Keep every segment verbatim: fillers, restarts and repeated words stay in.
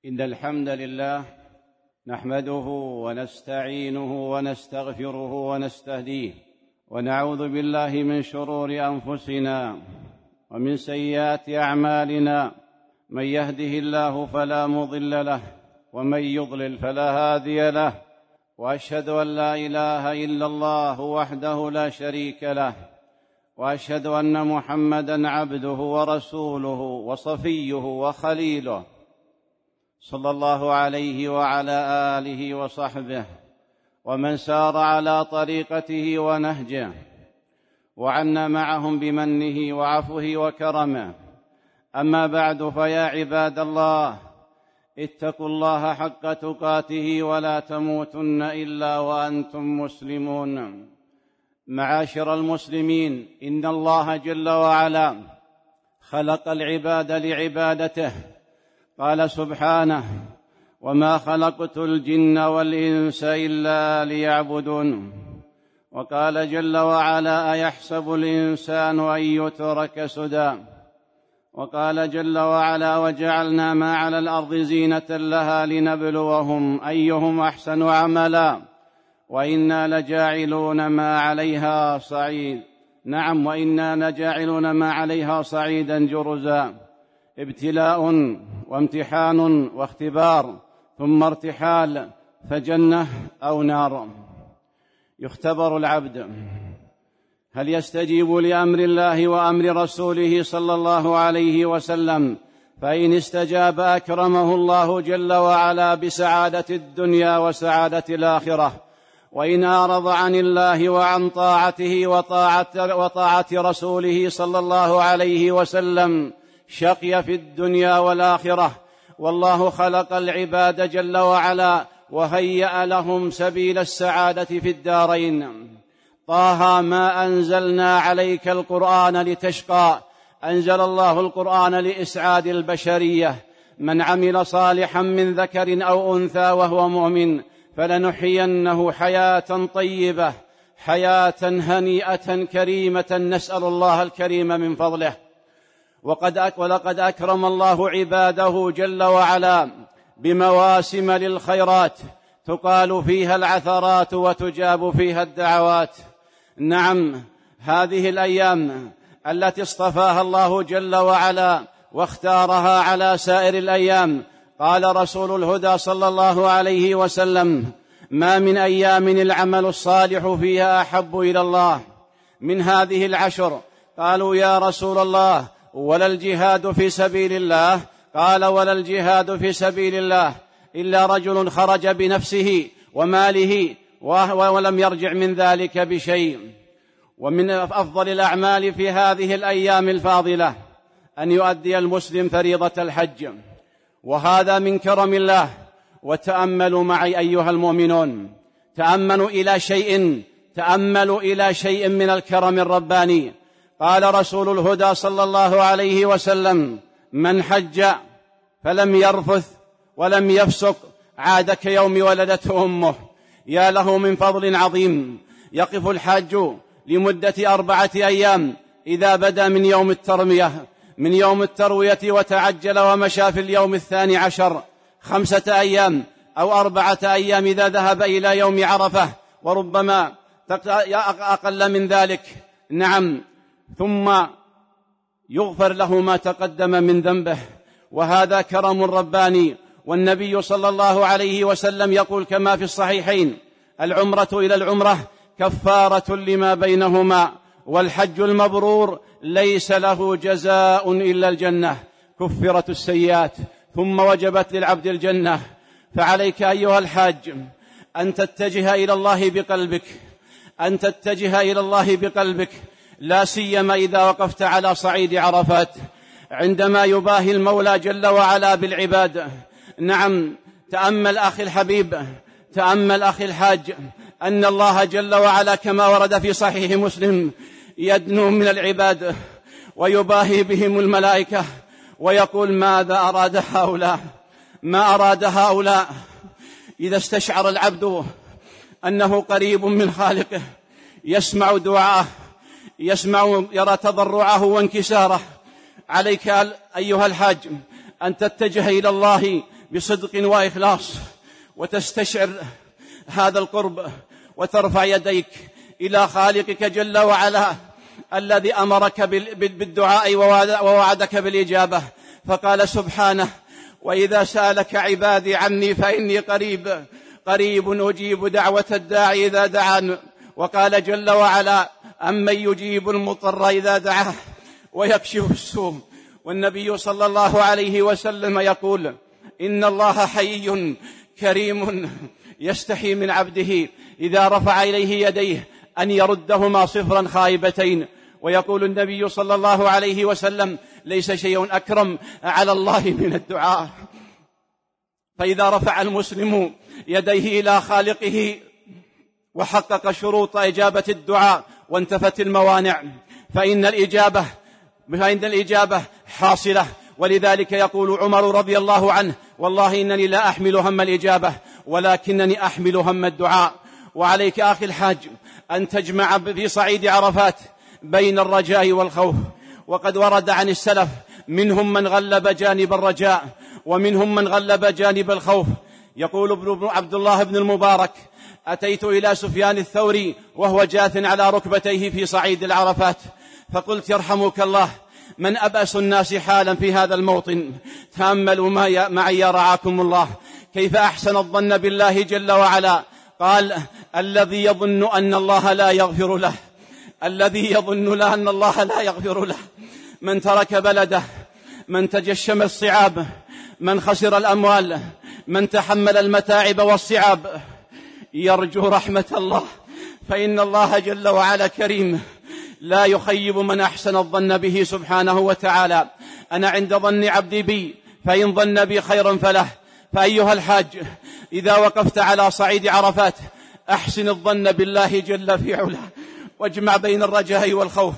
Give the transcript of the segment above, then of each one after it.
إن الحمد لله نحمده ونستعينه ونستغفره ونستهديه، ونعوذ بالله من شرور أنفسنا ومن سيئات أعمالنا. من يهده الله فلا مضل له، ومن يضلل فلا هادي له، وأشهد أن لا إله إلا الله وحده لا شريك له، وأشهد أن محمدًا عبده ورسوله وصفيه وخليله، صلى الله عليه وعلى آله وصحبه ومن سار على طريقته ونهجه، وعنا معهم بمنه وعفوه وكرمه. أما بعد، فيا عباد الله، اتقوا الله حق تقاته ولا تموتن إلا وأنتم مسلمون. معاشر المسلمين، إن الله جل وعلا خلق العباد لعبادته. قال سبحانه: وما خلقت الجن والإنس إلا ليعبدون. وقال جل وعلا: أيحسب الإنسان أن يترك سدى. وقال جل وعلا: وجعلنا ما على الأرض زينة لها لنبلوهم أيهم أحسن عملا وإنا لجاعلون ما عليها صعيد نعم وإنا لجاعلون ما عليها صعيدا جرزا. ابتلاء وامتحان واختبار، ثم ارتحال، فجنة أو نار. يختبر العبد هل يستجيب لأمر الله وأمر رسوله صلى الله عليه وسلم، فإن استجاب أكرمه الله جل وعلا بسعادة الدنيا وسعادة الآخرة، وإن أعرض عن الله وعن طاعته وطاعة, وطاعة رسوله صلى الله عليه وسلم شقي في الدنيا والآخرة. والله خلق العباد جل وعلا وهيأ لهم سبيل السعادة في الدارين. طه: ما أنزلنا عليك القرآن لتشقى. أنزل الله القرآن لإسعاد البشرية. من عمل صالحا من ذكر أو أنثى وهو مؤمن فلنحيينه حياة طيبة، حياة هنيئة كريمة، نسأل الله الكريم من فضله. وقد ولقد أكرم الله عباده جل وعلا بمواسم للخيرات تقال فيها العثرات وتجاب فيها الدعوات. نعم، هذه الأيام التي اصطفاها الله جل وعلا واختارها على سائر الأيام. قال رسول الهدى صلى الله عليه وسلم: ما من أيام العمل الصالح فيها أحب إلى الله من هذه العشر. قالوا: يا رسول الله، ولا الجهاد في سبيل الله؟ قال: ولا الجهاد في سبيل الله إلا رجل خرج بنفسه وماله ولم يرجع من ذلك بشيء. ومن أفضل الأعمال في هذه الأيام الفاضلة أن يؤدي المسلم فريضة الحج، وهذا من كرم الله. وتأملوا معي أيها المؤمنون، تأملوا إلى شيء تأملوا إلى شيء من الكرم الرباني. قال رسول الهدى صلى الله عليه وسلم: من حج فلم يرفث ولم يفسق عاد كيوم ولدته أمه. يا له من فضل عظيم. يقف الحاج لمدة أربعة أيام إذا بدأ من يوم الترمية من يوم التروية وتعجل ومشى في اليوم الثاني عشر، خمسة أيام أو أربعة أيام إذا ذهب إلى يوم عرفة، وربما أقل من ذلك. نعم، ثم يغفر له ما تقدم من ذنبه، وهذا كرم رباني. والنبي صلى الله عليه وسلم يقول كما في الصحيحين: العمرة إلى العمرة كفارة لما بينهما، والحج المبرور ليس له جزاء إلا الجنة. كفرت السيئات ثم وجبت للعبد الجنة. فعليك أيها الحاج أن تتجه إلى الله بقلبك أن تتجه إلى الله بقلبك لا سيما إذا وقفت على صعيد عرفات عندما يباهي المولى جل وعلا بالعباد. نعم، تأمل أخي الحبيب، تأمل أخي الحاج، أن الله جل وعلا كما ورد في صحيح مسلم يدنو من العباد ويباهي بهم الملائكة ويقول: ماذا أراد هؤلاء ما أراد هؤلاء إذا استشعر العبد أنه قريب من خالقه، يسمع دعاءه، يسمع يرى تضرعه وانكساره، عليك أيها الحاج أن تتجه إلى الله بصدق وإخلاص وتستشعر هذا القرب وترفع يديك إلى خالقك جل وعلا الذي أمرك بالدعاء ووعدك بالإجابة، فقال سبحانه: وإذا سألك عبادي عني فإني قريب قريب أجيب دعوة الداعي إذا دعان. وقال جل وعلا: أمن يجيب المضطر إذا دعاه ويكشف السوء. والنبي صلى الله عليه وسلم يقول: إن الله حيي كريم يستحي من عبده إذا رفع إليه يديه أن يردهما صفرا خائبتين. ويقول النبي صلى الله عليه وسلم: ليس شيء أكرم على الله من الدعاء. فإذا رفع المسلم يديه إلى خالقه وحقق شروط إجابة الدعاء وانتفت الموانع فإن الإجابة فإن الإجابة حاصلة. ولذلك يقول عمر رضي الله عنه: والله إنني لا أحمل هم الإجابة ولكنني أحمل هم الدعاء. وعليك أخي الحاج أن تجمع في صعيد عرفات بين الرجاء والخوف. وقد ورد عن السلف منهم من غلب جانب الرجاء ومنهم من غلب جانب الخوف. يقول ابن عبد الله بن المبارك: أتيت إلى سفيان الثوري وهو جاث على ركبتيه في صعيد العرفات، فقلت: يرحمك الله، من أبأس الناس حالا في هذا الموطن؟ تأملوا معي رعاكم الله كيف أحسن الظن بالله جل وعلا. قال: الذي يظن أن الله لا يغفر له، الذي يظن لا أن الله لا يغفر له، من ترك بلده، من تجشم الصعاب، من خسر الأموال، من تحمل المتاعب والصعاب، يرجو رحمة الله، فإن الله جل وعلا كريم لا يخيب من أحسن الظن به سبحانه وتعالى. أنا عند ظن عبدي بي، فإن ظن بي خيرا فله. فأيها الحاج، إذا وقفت على صعيد عرفات أحسن الظن بالله جل في علاه واجمع بين الرجاء والخوف.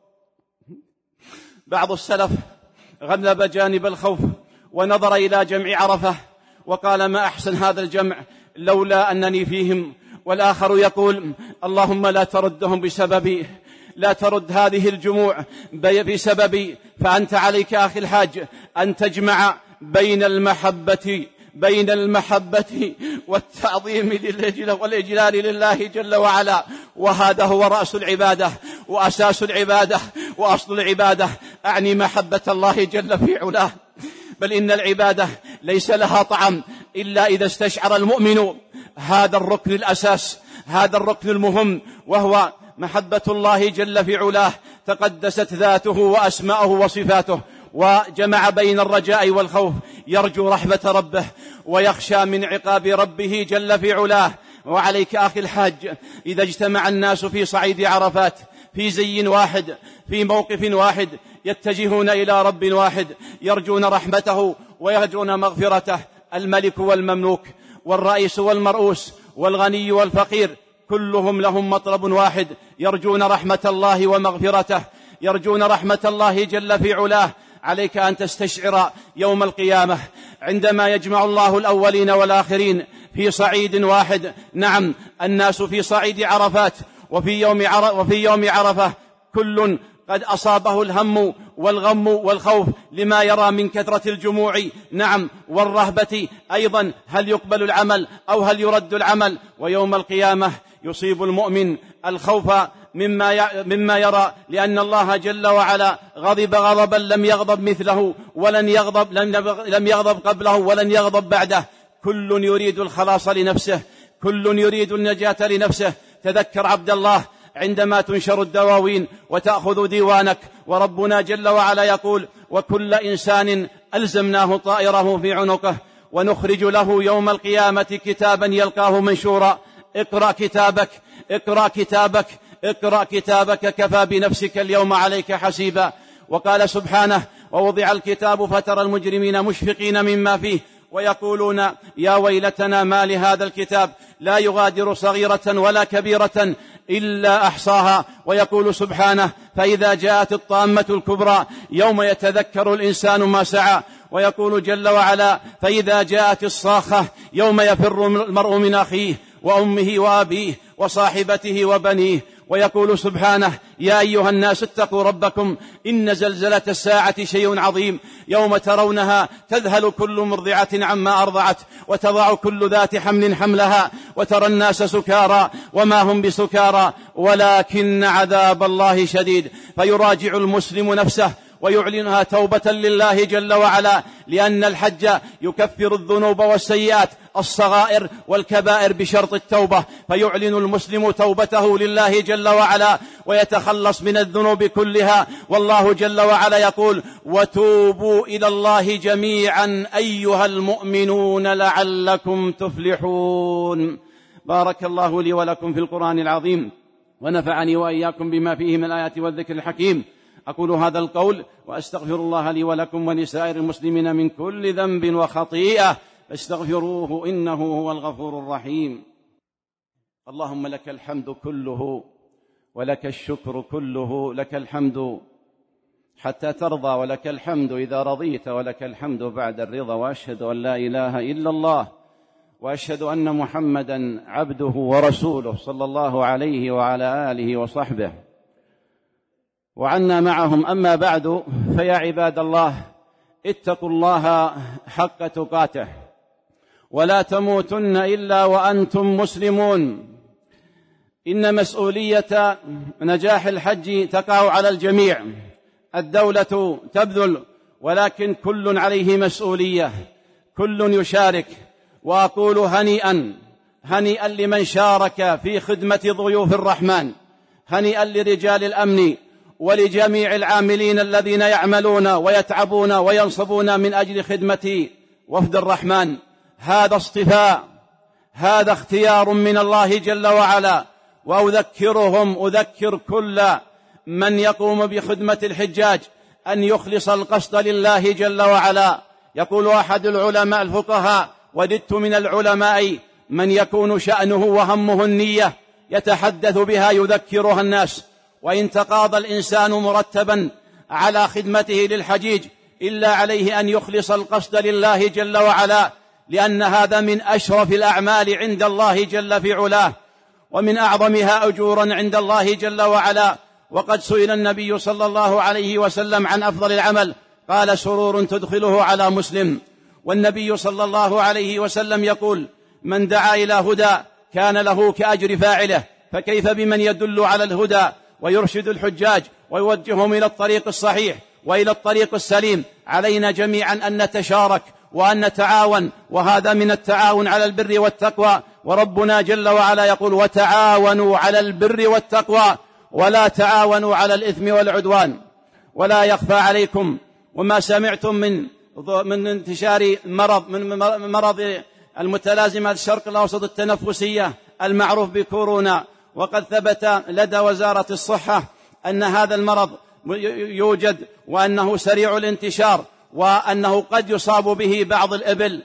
بعض السلف غلب جانب الخوف ونظر إلى جمع عرفة وقال: ما أحسن هذا الجمع لولا أنني فيهم. والآخر يقول: اللهم لا تردهم بسببي، لا ترد هذه الجموع بسببي. فأنت عليك أخي الحاج أن تجمع بين المحبة بين المحبة والتعظيم والإجلال لله جل وعلا، وهذا هو رأس العبادة وأساس العبادة وأصل العبادة، أعني محبة الله جل في علاه. بل إن العبادة ليس لها طعم إلا إذا استشعر المؤمن هذا الركن الأساس، هذا الركن المهم، وهو محبة الله جل في علاه تقدست ذاته وأسماؤه وصفاته، وجمع بين الرجاء والخوف، يرجو رحمة ربه ويخشى من عقاب ربه جل في علاه. وعليك أخي الحاج، إذا اجتمع الناس في صعيد عرفات في زي واحد، في موقف واحد، يتجهون إلى رب واحد، يرجون رحمته ويرجون مغفرته، الملك والمملوك والرئيس والمرؤوس والغني والفقير كلهم لهم مطلب واحد، يرجون رحمة الله ومغفرته، يرجون رحمة الله جل في علاه. عليك أن تستشعر يوم القيامة عندما يجمع الله الأولين والآخرين في صعيد واحد. نعم، الناس في صعيد عرفات، وفي يوم وفي يوم عرفة كل قد أصابه الهم والغم والخوف لما يرى من كثرة الجموع، نعم، والرهبة أيضا، هل يقبل العمل أو هل يرد العمل. ويوم القيامة يصيب المؤمن الخوف مما مما يرى، لأن الله جل وعلا غضب غضبا لم يغضب مثله ولن يغضب لم يغضب قبله ولن يغضب بعده. كل يريد الخلاص لنفسه، كل يريد النجاة لنفسه. تذكر عبد الله عندما تنشر الدواوين وتأخذ ديوانك، وربنا جل وعلا يقول: وكل إنسان ألزمناه طائره في عنقه ونخرج له يوم القيامة كتابا يلقاه منشورا. اقرأ كتابك، اقرأ كتابك، اقرأ كتابك، كفى بنفسك اليوم عليك حسيبا. وقال سبحانه: ووضع الكتاب فترى المجرمين مشفقين مما فيه ويقولون يا ويلتنا ما لهذا الكتاب لا يغادر صغيرة ولا كبيرة إلا أحصاها. ويقول سبحانه: فإذا جاءت الطامة الكبرى يوم يتذكر الإنسان ما سعى. ويقول جل وعلا: فإذا جاءت الصاخة يوم يفر المرء من أخيه وأمه وأبيه وصاحبته وبنيه. ويقول سبحانه: يا أيها الناس اتقوا ربكم إن زلزلة الساعة شيء عظيم يوم ترونها تذهل كل مرضعة عما أرضعت وتضع كل ذات حمل حملها وترى الناس سكارى وما هم بسكارى ولكن عذاب الله شديد. فيراجع المسلم نفسه ويعلنها توبة لله جل وعلا، لأن الحج يكفر الذنوب والسيئات الصغائر والكبائر بشرط التوبة، فيعلن المسلم توبته لله جل وعلا ويتخلص من الذنوب كلها. والله جل وعلا يقول: وتوبوا إلى الله جميعا أيها المؤمنون لعلكم تفلحون. بارك الله لي ولكم في القرآن العظيم، ونفعني وإياكم بما فيه من الآيات والذكر الحكيم. أقول هذا القول وأستغفر الله لي ولكم ولسائر المسلمين من كل ذنب وخطيئة، فاستغفروه إنه هو الغفور الرحيم. اللهم لك الحمد كله ولك الشكر كله، لك الحمد حتى ترضى ولك الحمد إذا رضيت ولك الحمد بعد الرضا، وأشهد أن لا إله إلا الله وأشهد أن محمدا عبده ورسوله صلى الله عليه وعلى آله وصحبه وعنا معهم. أما بعد، فيا عباد الله، اتقوا الله حق تقاته ولا تموتن إلا وأنتم مسلمون. إن مسؤولية نجاح الحج تقع على الجميع، الدولة تبذل ولكن كل عليه مسؤولية، كل يشارك. وأقول هنيئا هنيئا لمن شارك في خدمة ضيوف الرحمن، هنيئا لرجال الأمن ولجميع العاملين الذين يعملون ويتعبون وينصبون من أجل خدمة وفد الرحمن. هذا اصطفاء، هذا اختيار من الله جل وعلا. وأذكرهم أذكر كل من يقوم بخدمة الحجاج أن يخلص القصد لله جل وعلا. يقول أحد العلماء الفقهاء: وددت من العلماء من يكون شأنه وهمه النية يتحدث بها يذكرها الناس. وإن تقاضى الإنسان مرتبا على خدمته للحجيج إلا عليه أن يخلص القصد لله جل وعلا، لأن هذا من أشرف الأعمال عند الله جل في علاه، ومن أعظمها أجورا عند الله جل وعلا. وقد سئل النبي صلى الله عليه وسلم عن أفضل العمل، قال: سرور تدخله على مسلم. والنبي صلى الله عليه وسلم يقول: من دعا إلى هدى كان له كأجر فاعله، فكيف بمن يدل على الهدى ويرشد الحجاج ويوجههم إلى الطريق الصحيح وإلى الطريق السليم. علينا جميعا أن نتشارك وأن نتعاون، وهذا من التعاون على البر والتقوى. وربنا جل وعلا يقول: وتعاونوا على البر والتقوى ولا تعاونوا على الإثم والعدوان. ولا يخفى عليكم وما سمعتم من من انتشار مرض من مرض المتلازمة الشرق الأوسط التنفسية المعروف بكورونا. وقد ثبت لدى وزارة الصحة أن هذا المرض يوجد وأنه سريع الانتشار وأنه قد يصاب به بعض الإبل،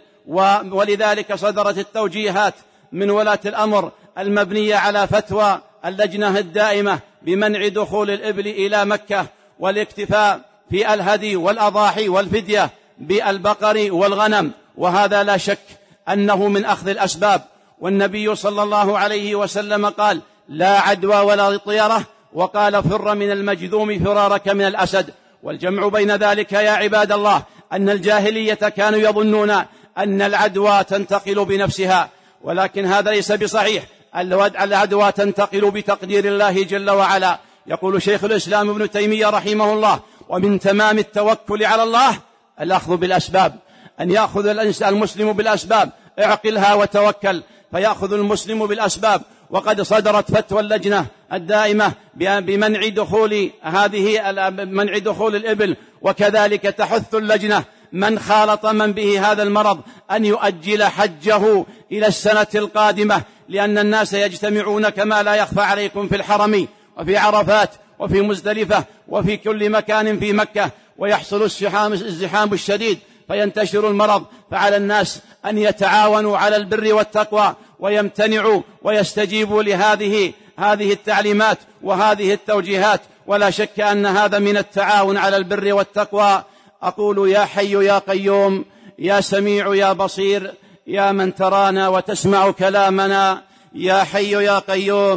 ولذلك صدرت التوجيهات من ولاة الأمر المبنية على فتوى اللجنة الدائمة بمنع دخول الإبل إلى مكة، والاكتفاء في الهدي والأضاحي والفدية بالبقر والغنم. وهذا لا شك أنه من أخذ الأسباب. والنبي صلى الله عليه وسلم قال: لا عدوى ولا طيرة، وقال: فر من المجذوم فرارك من الأسد. والجمع بين ذلك يا عباد الله أن الجاهلية كانوا يظنون أن العدوى تنتقل بنفسها، ولكن هذا ليس بصحيح. العدوى تنتقل بتقدير الله جل وعلا. يقول شيخ الإسلام ابن تيمية رحمه الله: ومن تمام التوكل على الله الأخذ بالأسباب، أن يأخذ المسلم بالأسباب. اعقلها وتوكل. فيأخذ المسلم بالأسباب. وقد صدرت فتوى اللجنة الدائمة بمنع دخول هذه منع دخول الإبل، وكذلك تحث اللجنة من خالط من به هذا المرض أن يؤجل حجه إلى السنة القادمة، لأن الناس يجتمعون كما لا يخفى عليكم في الحرم وفي عرفات وفي مزدلفة وفي كل مكان في مكة، ويحصل الزحام الشديد فينتشر المرض. فعلى الناس أن يتعاونوا على البر والتقوى ويمتنعوا ويستجيبوا لهذه هذه التعليمات وهذه التوجيهات. ولا شك أن هذا من التعاون على البر والتقوى. أقول: يا حي يا قيوم، يا سميع يا بصير، يا من ترانا وتسمع كلامنا، يا حي يا قيوم،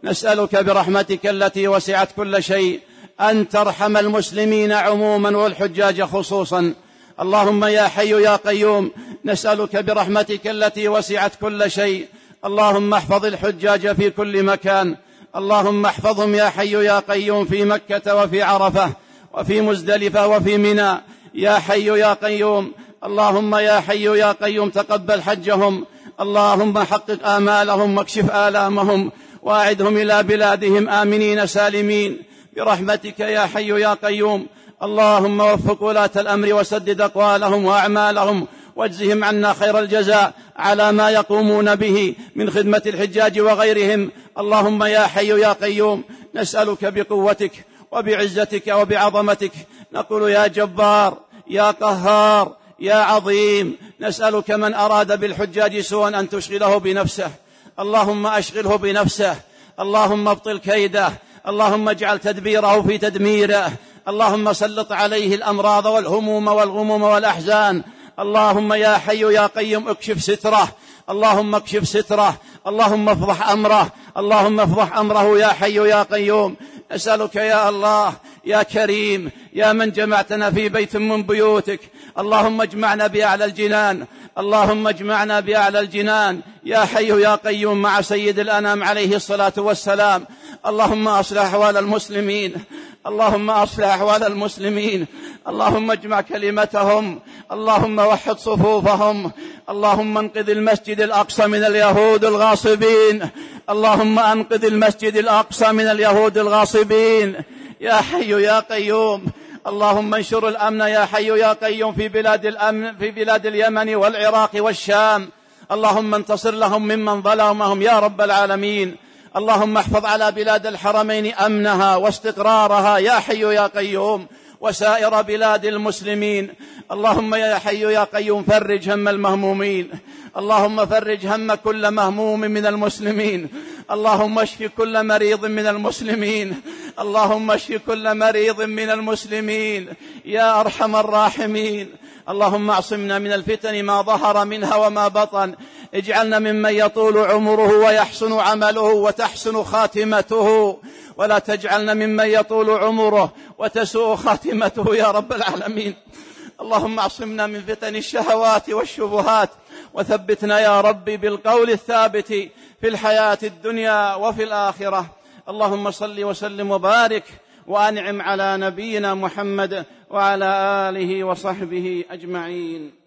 نسألك برحمتك التي وسعت كل شيء أن ترحم المسلمين عموما والحجاج خصوصا. اللهم يا حي يا قيوم نسألك برحمتك التي وسعت كل شيء اللهم احفظ الحجاج في كل مكان، اللهم احفظهم يا حي يا قيوم في مكة وفي عرفة وفي مزدلفة وفي منى يا حي يا قيوم. اللهم يا حي يا قيوم تقبل حجهم، اللهم حقق آمالهم واكشف آلامهم واعدهم إلى بلادهم آمنين سالمين برحمتك يا حي يا قيوم. اللهم وفق ولاة الأمر وسدد أقوالهم وأعمالهم واجزهم عنا خير الجزاء على ما يقومون به من خدمة الحجاج وغيرهم. اللهم يا حي يا قيوم نسألك بقوتك وبعزتك وبعظمتك، نقول يا جبار يا قهار يا عظيم، نسألك من أراد بالحجاج سوءا أن تشغله بنفسه، اللهم أشغله بنفسه، اللهم ابطل كيده، اللهم اجعل تدبيره في تدميره، اللهم سلط عليه الأمراض والهموم والغموم والأحزان. اللهم يا حي يا قيوم اكشف ستره، اللهم اكشف ستره، اللهم افضح أمره، اللهم افضح أمره يا حي يا قيوم. نسألك يا الله يا كريم يا من جمعتنا في بيت من بيوتك، اللهم اجمعنا بأعلى الجنان، اللهم اجمعنا بأعلى الجنان يا حي يا قيوم مع سيد الأنام عليه الصلاة والسلام. اللهم أصلح أحوال المسلمين، اللهم أصلح أحوال المسلمين، اللهم اجمع كلمتهم، اللهم وحد صفوفهم، اللهم انقذ المسجد الأقصى من اليهود الغاصبين، اللهم انقذ المسجد الأقصى من اليهود الغاصبين يا حي يا قيوم. اللهم انشر الأمن يا حي يا قيوم في بلاد الأمن في بلاد اليمن والعراق والشام، اللهم انتصر لهم ممن ظلمهم يا رب العالمين. اللهم احفظ على بلاد الحرمين أمنها واستقرارها يا حي يا قيوم وسائر بلاد المسلمين. اللهم يا حي يا قيوم فرج هم المهمومين، اللهم فرج هم كل مهموم من المسلمين، اللهم اشف كل مريض من المسلمين، اللهم اشف كل مريض من المسلمين يا أرحم الراحمين. اللهم اعصمنا من الفتن ما ظهر منها وما بطن، اجعلنا ممن يطول عمره ويحسن عمله وتحسن خاتمته، ولا تجعلنا ممن يطول عمره وتسوء خاتمته يا رب العالمين. اللهم اعصمنا من فتن الشهوات والشبهات، وثبتنا يا ربي بالقول الثابت في الحياة الدنيا وفي الآخرة. اللهم صل وسلم وبارك وأنعم على نبينا محمد وعلى آله وصحبه أجمعين.